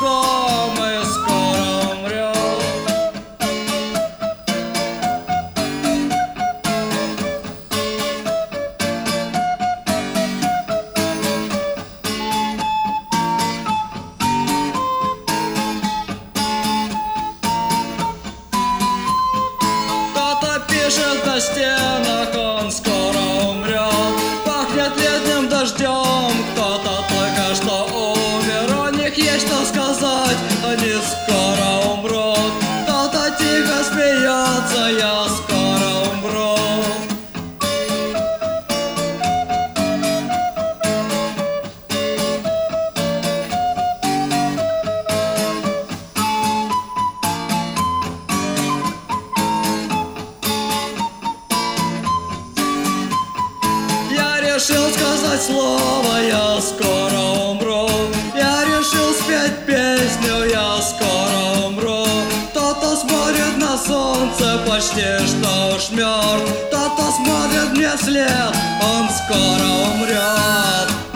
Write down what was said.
знакомый скоро умрет. Кто-то пишет на стенах, он скоро умрет. Пахнет летним дождем, кто-то только что умер. У них есть что сказать, они скоро умрут. Кто-то тихо смеется, я скоро умру. Я решил сказать слово, я скоро умру. Я решил спеть песню, я скоро умру. Кто-то смотрит на солнце, почти что уж мертв. Кто-то смотрит мне вслед, он скоро умрет.